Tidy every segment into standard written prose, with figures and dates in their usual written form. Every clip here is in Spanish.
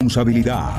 responsabilidad.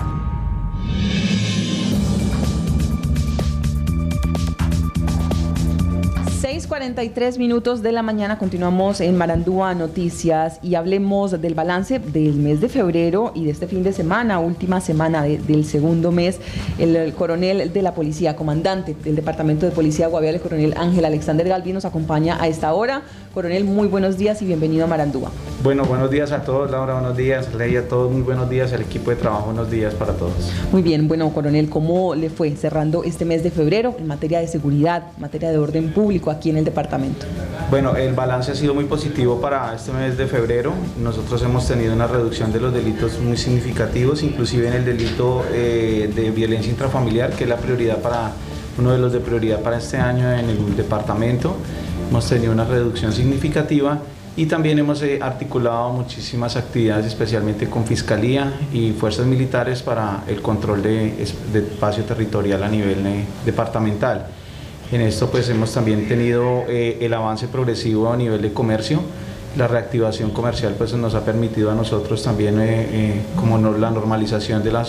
6:43 minutos de la mañana, continuamos en Marandúa Noticias y hablemos del balance del mes de febrero y de este fin de semana, última semana del segundo mes. El coronel de la policía, comandante del departamento de policía Guaviare, el coronel Ángel Alexander Galvi, nos acompaña a esta hora. Coronel, muy buenos días y bienvenido a Marandúa. Bueno, buenos días a todos, Laura, buenos días, Ley, a todos, muy buenos días, al equipo de trabajo, buenos días para todos. Muy bien, bueno, coronel, ¿cómo le fue cerrando este mes de febrero en materia de seguridad, en materia de orden público aquí en el departamento? Bueno, el balance ha sido muy positivo para este mes de febrero. Nosotros hemos tenido una reducción de los delitos muy significativos, inclusive en el delito de violencia intrafamiliar, que es la prioridad uno de los de prioridad para este año en el departamento. Hemos tenido una reducción significativa y también hemos articulado muchísimas actividades, especialmente con Fiscalía y fuerzas militares para el control de espacio territorial a nivel departamental. En esto pues hemos también tenido el avance progresivo a nivel de comercio. La reactivación comercial pues nos ha permitido a nosotros también la normalización de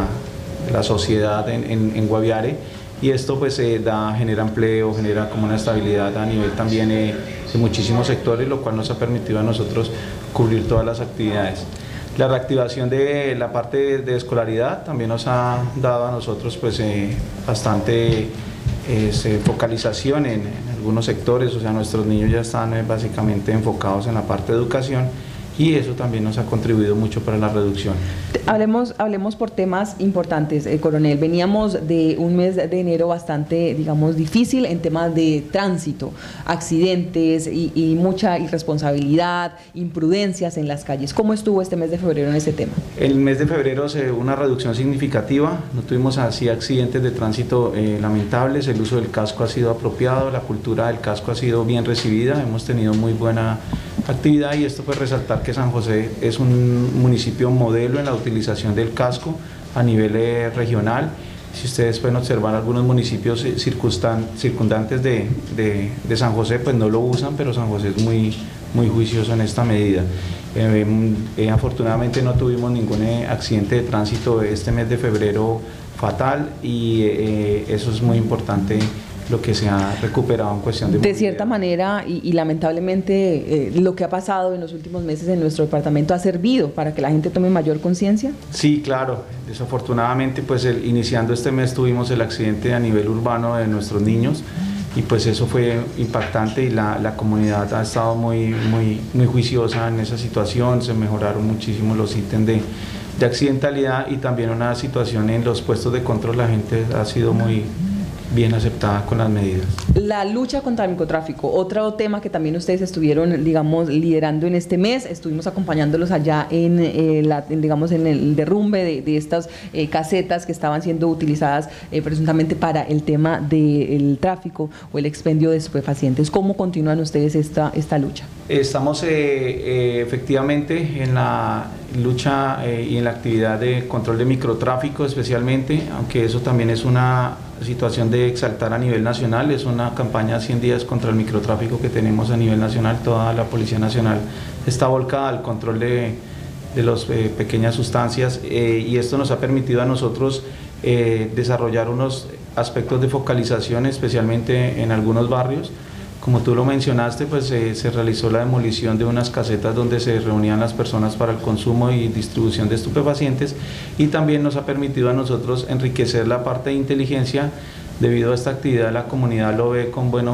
la sociedad en Guaviare, y esto pues genera empleo, genera como una estabilidad a nivel también de muchísimos sectores, lo cual nos ha permitido a nosotros cubrir todas las actividades. La reactivación de la parte de escolaridad también nos ha dado a nosotros pues bastante focalización en algunos sectores, o sea, nuestros niños ya están básicamente enfocados en la parte de educación, y eso también nos ha contribuido mucho para la reducción. Hablemos por temas importantes, coronel. Veníamos de un mes de enero bastante, digamos, difícil en temas de tránsito, accidentes y mucha irresponsabilidad, imprudencias en las calles. ¿Cómo estuvo este mes de febrero en ese tema? El mes de febrero se hubo una reducción significativa, no tuvimos así accidentes de tránsito lamentables, el uso del casco ha sido apropiado, la cultura del casco ha sido bien recibida, hemos tenido muy buena actividad, y esto puede resaltar que San José es un municipio modelo en la utilización del casco a nivel regional. Si ustedes pueden observar, algunos municipios circundantes de San José pues no lo usan, pero San José es muy juicioso en esta medida. Afortunadamente no tuvimos ningún accidente de tránsito este mes de febrero fatal, y eso es muy importante, lo que se ha recuperado en cuestión de movilidad. De cierta manera, y lamentablemente, lo que ha pasado en los últimos meses en nuestro departamento ha servido para que la gente tome mayor conciencia. Sí, claro. Desafortunadamente, pues iniciando este mes tuvimos el accidente a nivel urbano de nuestros niños, y pues eso fue impactante, y la comunidad ha estado muy juiciosa en esa situación. Se mejoraron muchísimo los ítems de accidentalidad, y también una situación en los puestos de control. La gente ha sido muy bien aceptada con las medidas. La lucha contra el microtráfico, otro tema que también ustedes estuvieron, digamos, liderando en este mes. Estuvimos acompañándolos allá en el derrumbe de estas casetas que estaban siendo utilizadas presuntamente para el tema del tráfico o el expendio de estupefacientes. ¿Cómo continúan ustedes esta lucha? Estamos efectivamente en la lucha y en la actividad de control de microtráfico especialmente, aunque eso también es una situación de exaltar a nivel nacional. Es una campaña 100 días contra el microtráfico que tenemos a nivel nacional. Toda la Policía Nacional está volcada al control de las pequeñas sustancias, y esto nos ha permitido a nosotros desarrollar unos aspectos de focalización, especialmente en algunos barrios. Como tú lo mencionaste, pues se realizó la demolición de unas casetas donde se reunían las personas para el consumo y distribución de estupefacientes, y también nos ha permitido a nosotros enriquecer la parte de inteligencia. Debido a esta actividad, la comunidad lo ve con pues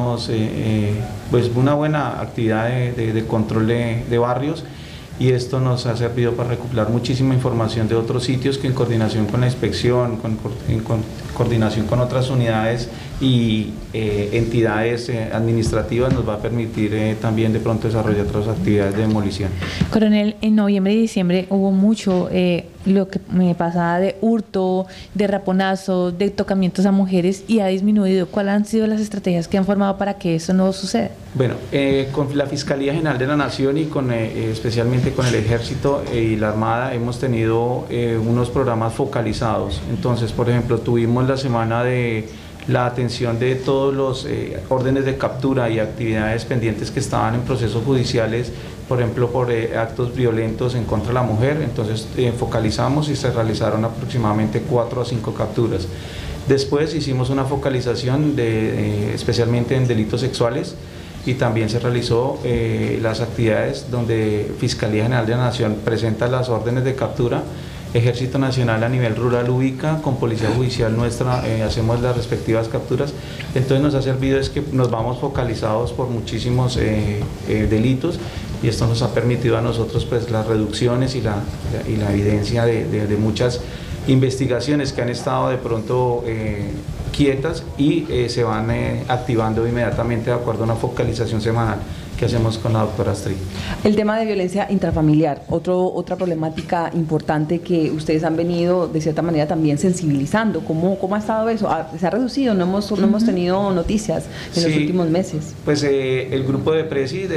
una buena actividad de control de barrios, y esto nos ha servido para recopilar muchísima información de otros sitios que, en coordinación con la inspección, en coordinación con otras unidades y entidades administrativas, nos va a permitir también de pronto desarrollar otras actividades de demolición. Coronel, en noviembre y diciembre hubo mucho lo que me pasaba de hurto, de raponazo, de tocamientos a mujeres, y ha disminuido. ¿Cuáles han sido las estrategias que han formado para que eso no suceda? Bueno, con la Fiscalía General de la Nación y especialmente con el Ejército y la Armada hemos tenido unos programas focalizados. Entonces, por ejemplo, tuvimos la semana de la atención de todos los órdenes de captura y actividades pendientes que estaban en procesos judiciales por ejemplo, por actos violentos en contra de la mujer. Entonces focalizamos y se realizaron aproximadamente 4 a 5 capturas. Después hicimos una focalización especialmente en delitos sexuales, y también se realizó las actividades donde Fiscalía General de la Nación presenta las órdenes de captura, Ejército Nacional a nivel rural ubica, con Policía Judicial nuestra hacemos las respectivas capturas. Entonces nos ha servido es que nos vamos focalizados por muchísimos delitos, y esto nos ha permitido a nosotros pues las reducciones y la evidencia de muchas investigaciones que han estado de pronto quietas, y se van activando inmediatamente de acuerdo a una focalización semanal que hacemos con la doctora Astrid. El tema de violencia intrafamiliar, otra problemática importante que ustedes han venido de cierta manera también sensibilizando. ¿Cómo ha estado eso? ¿Se ha reducido? No hemos tenido noticias en los últimos meses. Pues el grupo de Presi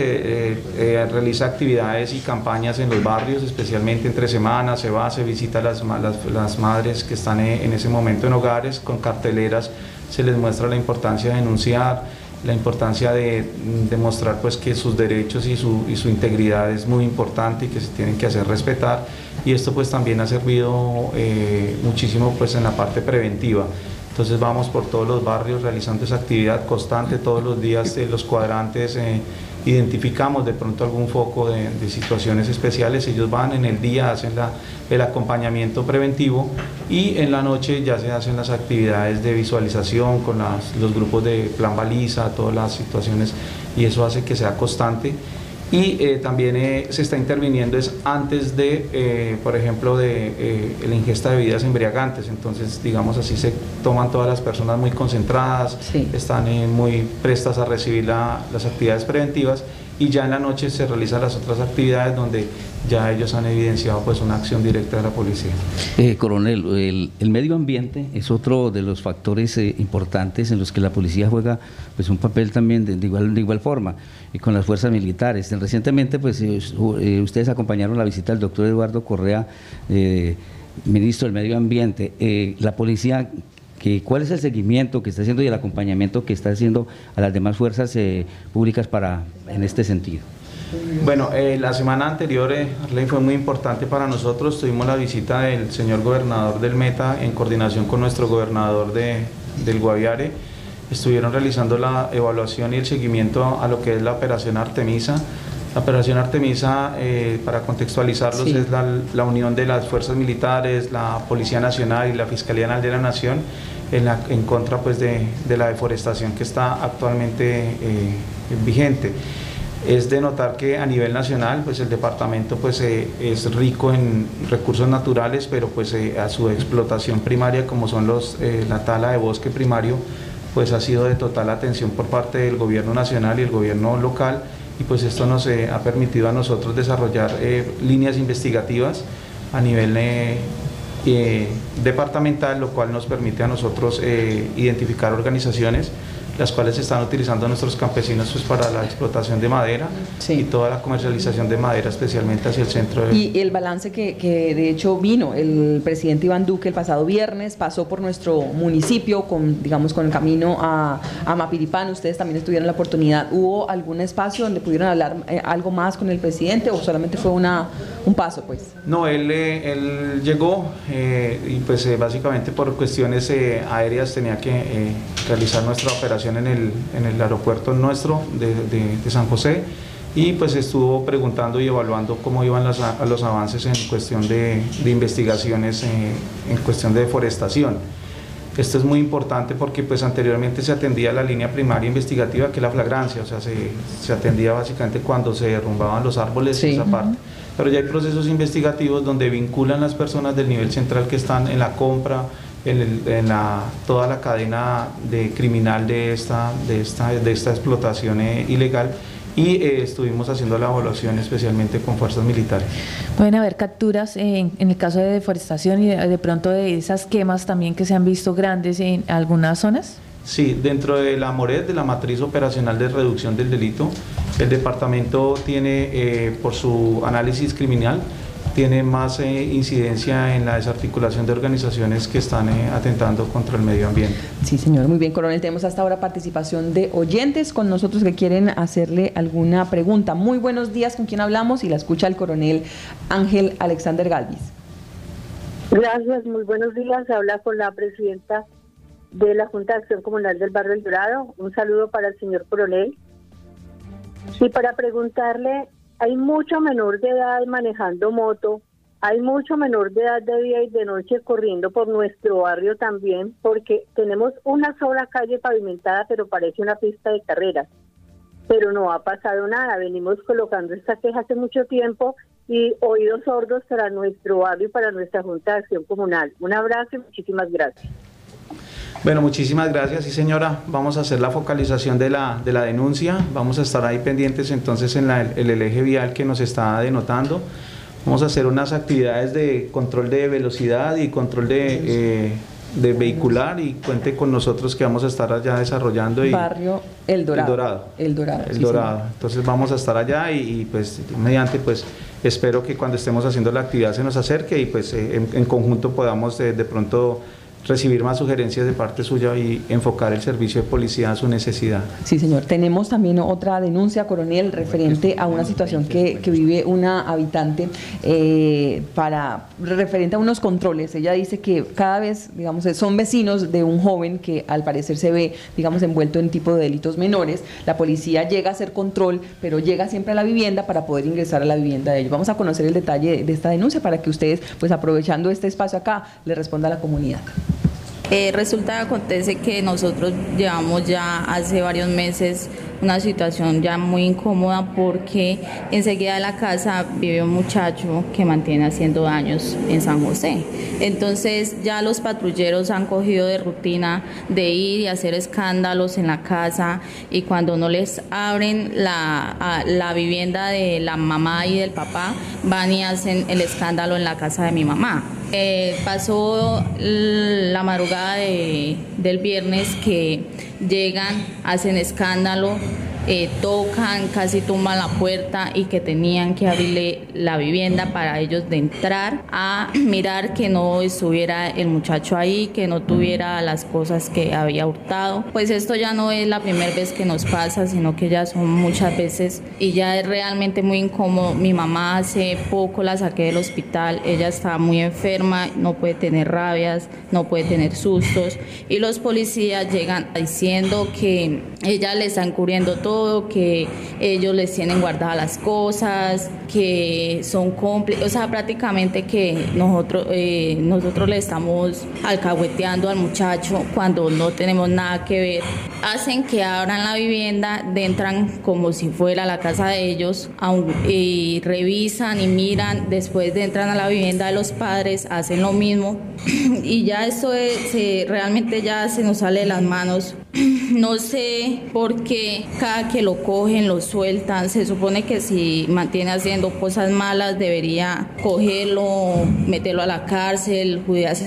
realiza actividades y campañas en los barrios, especialmente entre semanas, se visita a las madres que están en ese momento en hogares, con carteleras se les muestra la importancia de denunciar, la importancia de demostrar pues que sus derechos y su integridad es muy importante y que se tienen que hacer respetar, y esto pues también ha servido muchísimo pues en la parte preventiva. Entonces vamos por todos los barrios realizando esa actividad constante todos los días, los cuadrantes, identificamos de pronto algún foco de situaciones especiales, ellos van en el día, hacen el acompañamiento preventivo, y en la noche ya se hacen las actividades de visualización con los grupos de plan baliza, todas las situaciones, y eso hace que sea constante. Y también se está interviniendo antes de, por ejemplo, de la ingesta de bebidas embriagantes. Entonces, digamos así, se toman todas las personas muy concentradas, están muy prestas a recibir las actividades preventivas, y ya en la noche se realizan las otras actividades donde ya ellos han evidenciado pues una acción directa de la policía. Coronel, el medio ambiente es otro de los factores importantes en los que la policía juega pues un papel también de igual forma, y con las fuerzas militares. Recientemente pues ustedes acompañaron la visita del doctor Eduardo Correa, ministro del Medio Ambiente. La policía, ¿cuál es el seguimiento que está haciendo y el acompañamiento que está haciendo a las demás fuerzas públicas en este sentido? Bueno, la semana anterior, Arley, fue muy importante para nosotros. Tuvimos la visita del señor gobernador del Meta en coordinación con nuestro gobernador del Guaviare. Estuvieron realizando la evaluación y el seguimiento a lo que es la operación Artemisa. La operación Artemisa, para contextualizarlos, es la unión de las fuerzas militares, la Policía Nacional y la Fiscalía General de la Nación en contra pues, de la deforestación que está actualmente vigente. Es de notar que a nivel nacional pues, el departamento pues, es rico en recursos naturales, pero pues, a su explotación primaria, como son la tala de bosque primario, pues ha sido de total atención por parte del gobierno nacional y el gobierno local, y pues esto nos ha permitido a nosotros desarrollar líneas investigativas a nivel departamental, lo cual nos permite a nosotros identificar organizaciones las cuales están utilizando nuestros campesinos pues, para la explotación de madera y toda la comercialización de madera, especialmente hacia el centro. Y el balance que de hecho vino el presidente Iván Duque el pasado viernes, pasó por nuestro municipio con el camino a Mapiripán. Ustedes también tuvieron la oportunidad. ¿Hubo algún espacio donde pudieron hablar algo más con el presidente, o solamente fue un paso? Pues no, él llegó y pues básicamente por cuestiones aéreas tenía que realizar nuestra operación en el aeropuerto nuestro de San José, y pues estuvo preguntando y evaluando cómo iban los avances en cuestión de investigaciones en cuestión de deforestación. Esto es muy importante porque pues anteriormente se atendía la línea primaria investigativa, que es la flagrancia, o sea, se atendía básicamente cuando se derrumbaban los árboles, esa parte. Pero ya hay procesos investigativos donde vinculan las personas del nivel central que están en la compra, toda la cadena criminal de esta explotación ilegal, y estuvimos haciendo la evaluación especialmente con fuerzas militares. Pueden haber capturas en el caso de deforestación y de pronto de esas quemas también que se han visto grandes en algunas zonas. Sí, dentro de la MORED, de la Matriz Operacional de Reducción del Delito, el departamento tiene por su análisis criminal tiene más incidencia en la desarticulación de organizaciones que están atentando contra el medio ambiente. Sí, señor. Muy bien, coronel. Tenemos hasta ahora participación de oyentes con nosotros que quieren hacerle alguna pregunta. Muy buenos días, ¿con quién hablamos? Y la escucha el coronel Ángel Alexander Galvis. Gracias, muy buenos días. Habla con la presidenta de la Junta de Acción Comunal del Barrio El Dorado. Un saludo para el señor coronel. Y para preguntarle, hay mucho menor de edad manejando moto, hay mucho menor de edad de día y de noche corriendo por nuestro barrio también, porque tenemos una sola calle pavimentada, pero parece una pista de carreras. Pero no ha pasado nada, venimos colocando esta queja hace mucho tiempo y oídos sordos para nuestro barrio y para nuestra Junta de Acción Comunal. Un abrazo y muchísimas gracias. Bueno, muchísimas gracias. Sí, señora, vamos a hacer la focalización de la denuncia, vamos a estar ahí pendientes entonces en el eje vial que nos está denotando. Vamos a hacer unas actividades de control de velocidad y control de vehicular, y cuente con nosotros que vamos a estar allá desarrollando. Barrio El Dorado. El Dorado. Entonces vamos a estar allá y pues mediante pues espero que cuando estemos haciendo la actividad se nos acerque y pues en conjunto podamos de pronto recibir más sugerencias de parte suya y enfocar el servicio de policía a su necesidad. Sí, señor. Tenemos también otra denuncia, coronel, referente a una situación que vive una habitante referente a unos controles. Ella dice que cada vez, digamos, son vecinos de un joven que al parecer se ve, digamos, envuelto en tipo de delitos menores. La policía llega a hacer control, pero llega siempre a la vivienda para poder ingresar a la vivienda de ellos. Vamos a conocer el detalle de esta denuncia para que ustedes, pues aprovechando este espacio acá, le responda a la comunidad. Resulta, acontece que nosotros llevamos ya hace varios meses una situación ya muy incómoda porque enseguida de la casa vive un muchacho que mantiene haciendo daños en San José. Entonces ya los patrulleros han cogido de rutina de ir y hacer escándalos en la casa, y cuando no les abren la vivienda de la mamá y del papá, van y hacen el escándalo en la casa de mi mamá. Pasó la madrugada del viernes que llegan, hacen escándalo, tocan, casi tumban la puerta, y que tenían que abrirle la vivienda para ellos de entrar a mirar que no estuviera el muchacho ahí, que no tuviera las cosas que había hurtado. Pues esto ya no es la primera vez que nos pasa, sino que ya son muchas veces y ya es realmente muy incómodo. Mi mamá hace poco la saqué del hospital, ella está muy enferma, no puede tener rabias, no puede tener sustos, y los policías llegan diciendo que ella le está encubriendo todo, que ellos les tienen guardadas las cosas, que son cómplices, o sea, prácticamente que nosotros le estamos alcahueteando al muchacho cuando no tenemos nada que ver. Hacen que abran la vivienda, entran como si fuera la casa de ellos, y revisan y miran, después entran a la vivienda de los padres, hacen lo mismo, y ya esto realmente ya se nos sale de las manos. No sé por qué cada que lo cogen lo sueltan. Se supone que si mantiene haciendo cosas malas debería cogerlo, meterlo a la cárcel,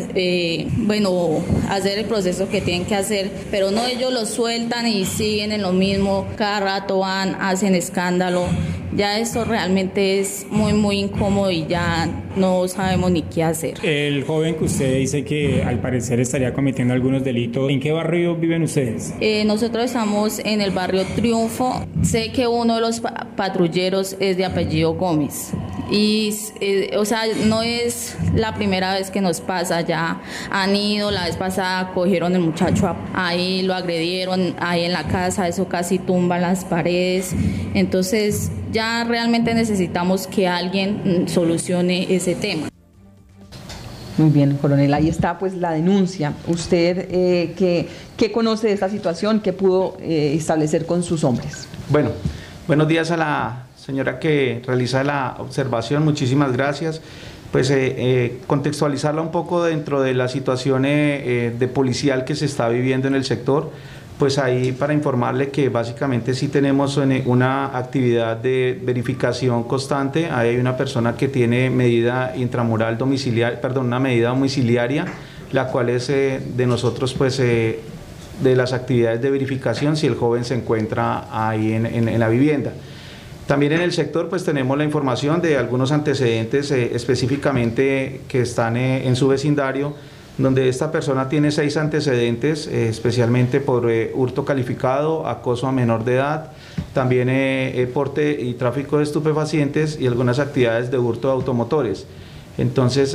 hacer el proceso que tienen que hacer, pero no, ellos lo sueltan y siguen en lo mismo, cada rato van, hacen escándalo. Ya esto realmente es muy muy incómodo y ya no sabemos ni qué hacer. El joven que usted dice que al parecer estaría cometiendo algunos delitos, ¿en qué barrio viven ustedes? Nosotros estamos en el barrio Triunfo. Sé que uno de los patrulleros es de apellido Gómez. Y, o sea, no es la primera vez que nos pasa, ya han ido, la vez pasada cogieron el muchacho ahí, lo agredieron ahí en la casa, eso casi tumba las paredes. Entonces ya realmente necesitamos que alguien solucione ese tema. Muy bien, coronel, ahí está pues la denuncia. Usted, ¿qué conoce de esta situación? ¿Qué pudo establecer con sus hombres? Bueno, buenos días a la señora que realiza la observación, muchísimas gracias. Pues contextualizarla un poco dentro de la situación de policial que se está viviendo en el sector. Pues ahí para informarle que básicamente sí tenemos una actividad de verificación constante. Ahí hay una persona que tiene medida intramural domiciliaria, una medida domiciliaria, la cual es de nosotros pues de las actividades de verificación si el joven se encuentra ahí en la vivienda. También en el sector pues tenemos la información de algunos antecedentes específicamente que están en su vecindario, donde esta persona tiene 6 antecedentes, especialmente por hurto calificado, acoso a menor de edad, también porte y tráfico de estupefacientes y algunas actividades de hurto de automotores. Entonces,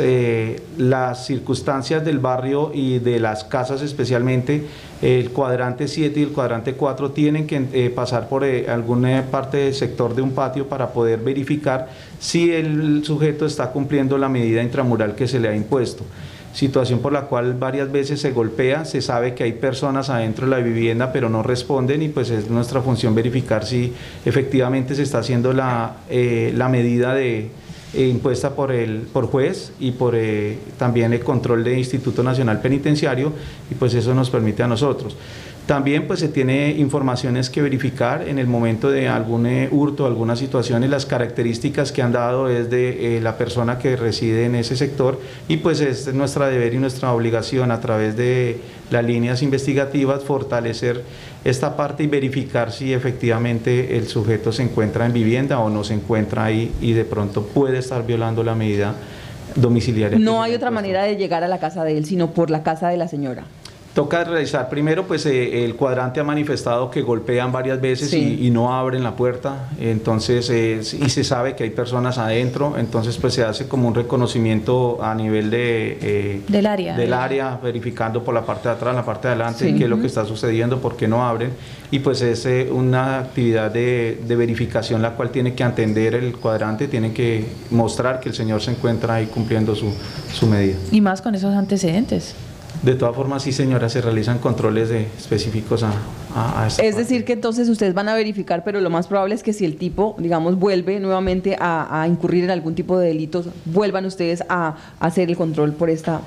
las circunstancias del barrio y de las casas especialmente, el cuadrante 7 y el cuadrante 4 tienen que pasar por alguna parte del sector de un patio para poder verificar si el sujeto está cumpliendo la medida intramural que se le ha impuesto. Situación por la cual varias veces se golpea, se sabe que hay personas adentro de la vivienda pero no responden y pues es nuestra función verificar si efectivamente se está haciendo la medida impuesta por juez y por también el control del Instituto Nacional Penitenciario, y pues eso nos permite a nosotros. También pues se tiene informaciones que verificar en el momento de algún hurto, algunas situaciones, las características que han dado es de la persona que reside en ese sector, y pues es nuestra deber y nuestra obligación a través de las líneas investigativas fortalecer esta parte y verificar si efectivamente el sujeto se encuentra en vivienda o no se encuentra ahí y de pronto puede estar violando la medida domiciliaria. No hay otra manera de llegar a la casa de él, sino por la casa de la señora. Toca realizar primero, pues el cuadrante ha manifestado que golpean varias veces y no abren la puerta, entonces y se sabe que hay personas adentro, entonces pues se hace como un reconocimiento a nivel del área, verificando por la parte de atrás, la parte de adelante, qué es lo que está sucediendo, por qué no abren, y pues es una actividad de verificación la cual tiene que atender el cuadrante, tiene que mostrar que el señor se encuentra ahí cumpliendo su medida. Y más con esos antecedentes. De todas formas, sí, señora, se realizan controles específicos a esta Es parte. decir, que entonces ustedes van a verificar, pero lo más probable es que si el tipo, digamos, vuelve nuevamente a incurrir en algún tipo de delitos, vuelvan ustedes a hacer el control por esta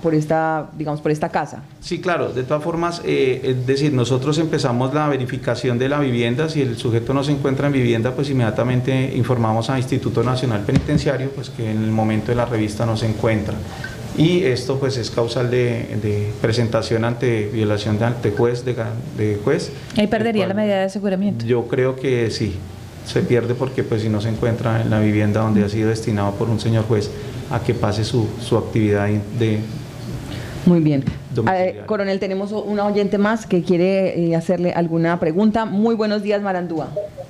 casa. Sí, claro, de todas formas, es decir, nosotros empezamos la verificación de la vivienda, si el sujeto no se encuentra en vivienda, pues inmediatamente informamos al Instituto Nacional Penitenciario, pues que en el momento de la revista no se encuentra. Y esto pues es causal de presentación ante violación de juez. Ahí perdería la medida de aseguramiento. Yo creo que sí, se pierde porque pues si no se encuentra en la vivienda donde ha sido destinado por un señor juez a que pase su actividad de... Muy bien. Coronel, tenemos una oyente más que quiere hacerle alguna pregunta. Muy buenos días, Marandúa.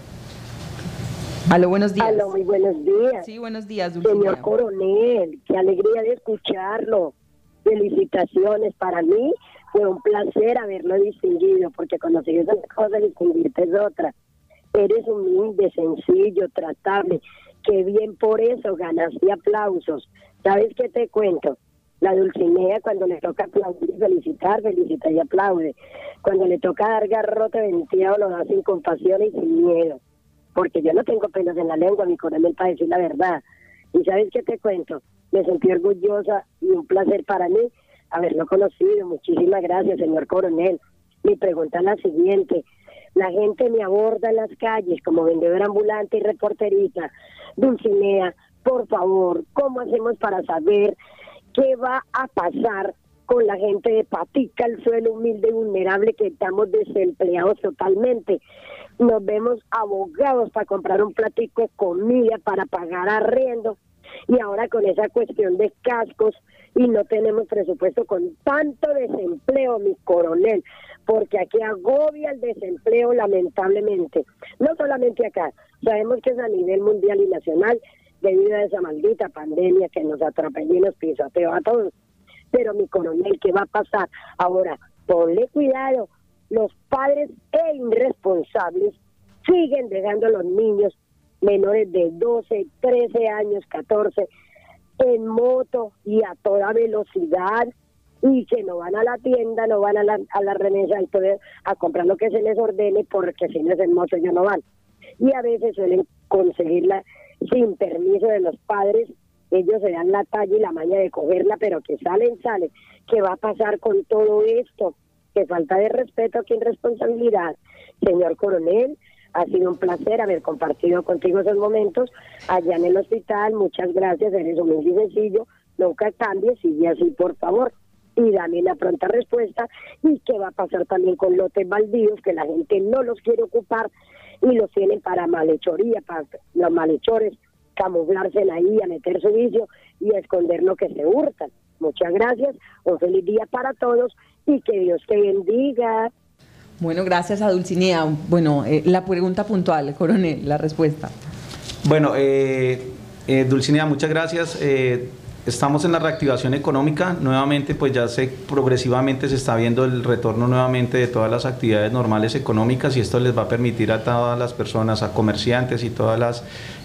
Aló, buenos días. Aló, muy buenos días. Sí, buenos días, Dulcinea. Señor Coronel, qué alegría de escucharlo. Felicitaciones. Para mí fue un placer haberlo distinguido, porque conocí esa cosa, distinguirte es otra. Eres humilde, sencillo, tratable. Qué bien, por eso ganaste aplausos. ¿Sabes qué te cuento? La Dulcinea, cuando le toca aplaudir y felicitar, felicita y aplaude. Cuando le toca dar garrote venteado, lo da sin compasión y sin miedo. Porque yo no tengo pelos en la lengua, mi coronel, para decir la verdad. ¿Y sabes qué te cuento? Me sentí orgullosa y un placer para mí haberlo conocido. Muchísimas gracias, señor coronel. Mi pregunta es la siguiente. La gente me aborda en las calles como vendedora ambulante y reporterita. Dulcinea, por favor, ¿cómo hacemos para saber qué va a pasar con la gente de patica al suelo, humilde y vulnerable, que estamos desempleados totalmente? Nos vemos abogados para comprar un platico de comida, para pagar arriendo, y ahora con esa cuestión de cascos, y no tenemos presupuesto con tanto desempleo, mi coronel, porque aquí agobia el desempleo lamentablemente. No solamente acá, sabemos que es a nivel mundial y nacional, debido a esa maldita pandemia que nos atropelló y nos pisoteó a todos. Pero mi coronel, ¿qué va a pasar? Ahora, ponle cuidado, los padres irresponsables siguen dejando a los niños menores de 12, 13 años, 14, en moto y a toda velocidad, y que no van a la tienda, no van a la remesa del poder a comprar lo que se les ordene, porque si no es en moto ya no van. Y a veces suelen conseguirla sin permiso de los padres. Ellos se dan la talla y la maña de cogerla, pero que salen. ¿Qué va a pasar con todo esto? Qué falta de respeto, qué irresponsabilidad. Señor coronel, ha sido un placer haber compartido contigo esos momentos allá en el hospital. Muchas gracias, eres humilde y sencillo, nunca cambies, sigue así, por favor. y dame una pronta respuesta. Y qué va a pasar también con lotes baldíos, que la gente no los quiere ocupar y los tienen para malhechoría, para los malhechores camuflarse ahí, a meter su vicio y a esconder lo que se hurtan. Muchas gracias, un feliz día para todos y que Dios te bendiga. Bueno, gracias a Dulcinea. Bueno, la pregunta puntual, coronel, la respuesta. Bueno, Dulcinea, muchas gracias. Estamos en la reactivación económica, nuevamente pues ya progresivamente se está viendo el retorno nuevamente de todas las actividades normales económicas y esto les va a permitir a todas las personas, a comerciantes y todas las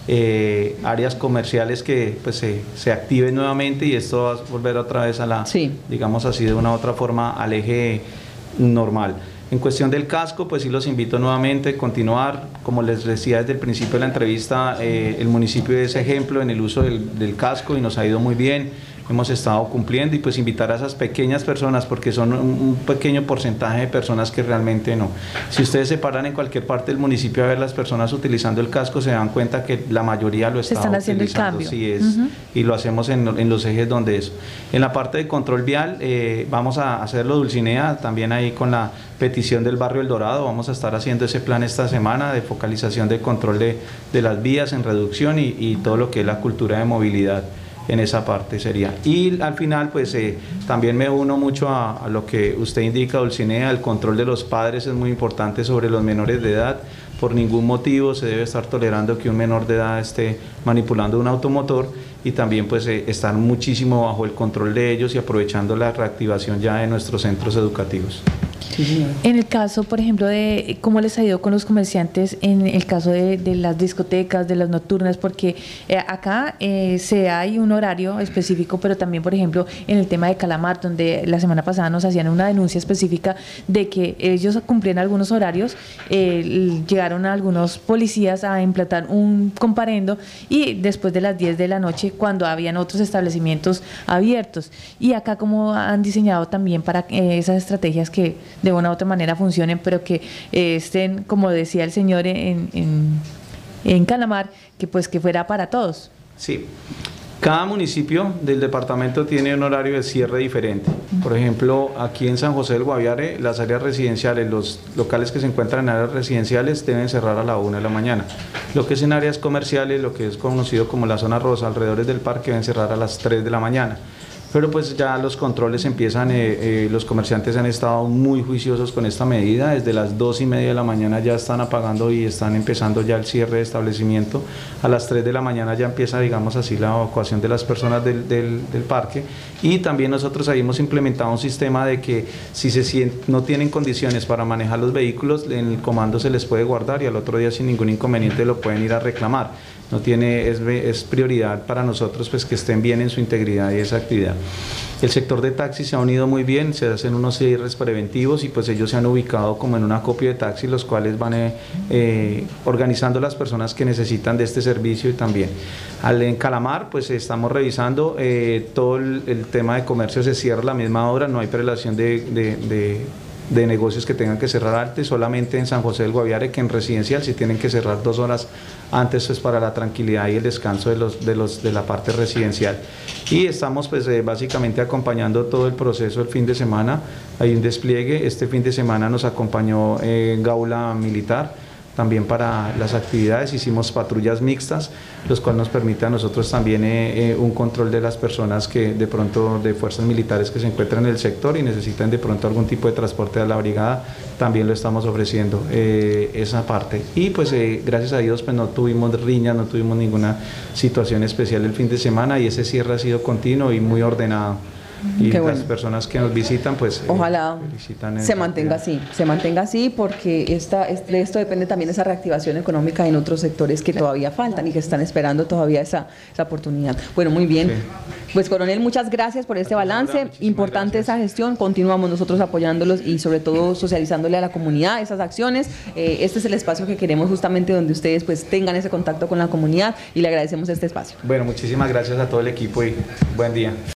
áreas comerciales que pues se activen nuevamente y esto va a volver otra vez a la, digamos así de una u otra forma, al eje normal. En cuestión del casco, pues sí los invito nuevamente a continuar. Como les decía desde el principio de la entrevista, el municipio es ejemplo en el uso del casco y nos ha ido muy bien. Hemos estado cumpliendo y pues invitar a esas pequeñas personas, porque son un pequeño porcentaje de personas que realmente no. Si ustedes se paran en cualquier parte del municipio a ver las personas utilizando el casco, se dan cuenta que la mayoría lo están haciendo utilizando. el cambio. Sí es, y lo hacemos en los ejes donde es. En la parte de control vial, vamos a hacerlo, Dulcinea, también ahí con la petición del barrio El Dorado, vamos a estar haciendo ese plan esta semana de focalización de control de las vías en reducción y todo lo que es la cultura de movilidad. En esa parte sería. Y al final, pues también me uno mucho a lo que usted indica, Dulcinea, el control de los padres es muy importante sobre los menores de edad. Por ningún motivo se debe estar tolerando que un menor de edad esté manipulando un automotor y también pues estar muchísimo bajo el control de ellos y aprovechando la reactivación ya de nuestros centros educativos. En el caso, por ejemplo, de cómo les ha ido con los comerciantes en el caso de las discotecas, de las nocturnas, porque acá hay un horario específico, pero también, por ejemplo, en el tema de Calamar, donde la semana pasada nos hacían una denuncia específica de que ellos cumplían algunos horarios, llegaron algunos policías a implantar un comparendo y después de las 10 de la noche, cuando habían otros establecimientos abiertos. Y acá cómo han diseñado también para esas estrategias que de una u otra manera funcionen, pero que estén, como decía el señor en Calamar, que pues que fuera para todos. Sí, cada municipio del departamento tiene un horario de cierre diferente. Por ejemplo, aquí en San José del Guaviare, las áreas residenciales, los locales que se encuentran en áreas residenciales deben cerrar a la 1 de la mañana. Lo que es en áreas comerciales, lo que es conocido como la zona rosa, alrededores del parque, deben cerrar a las 3 de la mañana. Pero pues ya los controles empiezan, los comerciantes han estado muy juiciosos con esta medida, desde las 2:30 de la mañana ya están apagando y están empezando ya el cierre de establecimiento, a las 3 de la mañana ya empieza, digamos así, la evacuación de las personas del parque y también nosotros ahí hemos implementado un sistema de que si no tienen condiciones para manejar los vehículos, en el comando se les puede guardar y al otro día sin ningún inconveniente lo pueden ir a reclamar. No tiene, es prioridad para nosotros pues que estén bien en su integridad y esa actividad. El sector de taxis se ha unido muy bien, se hacen unos cierres preventivos y pues ellos se han ubicado como en un acopio de taxis, los cuales van organizando las personas que necesitan de este servicio y también. En Calamar pues estamos revisando todo el tema de comercio, se cierra a la misma hora, no hay prelación de negocios que tengan que cerrar antes, solamente en San José del Guaviare, que en residencial sí tienen que cerrar 2 horas antes, pues para la tranquilidad y el descanso de la parte residencial. Y estamos pues básicamente acompañando todo el proceso el fin de semana. Hay un despliegue, este fin de semana nos acompañó Gaula Militar también para las actividades, hicimos patrullas mixtas, los cuales nos permite a nosotros también un control de las personas que de pronto de fuerzas militares que se encuentran en el sector y necesitan de pronto algún tipo de transporte a la brigada, también lo estamos ofreciendo esa parte. Y pues gracias a Dios pues no tuvimos riñas, no tuvimos ninguna situación especial el fin de semana y ese cierre ha sido continuo y muy ordenado. Y Qué las bueno. personas que nos visitan pues ojalá felicitan se mantenga así porque de esto depende también esa reactivación económica en otros sectores que todavía faltan y que están esperando todavía esa oportunidad. Bueno, muy bien. Sí. Pues coronel, muchas gracias por este balance, importante esa gestión, continuamos nosotros apoyándolos y sobre todo socializándole a la comunidad esas acciones. Este es el espacio que queremos justamente donde ustedes pues tengan ese contacto con la comunidad y le agradecemos este espacio. Bueno, muchísimas gracias a todo el equipo y buen día.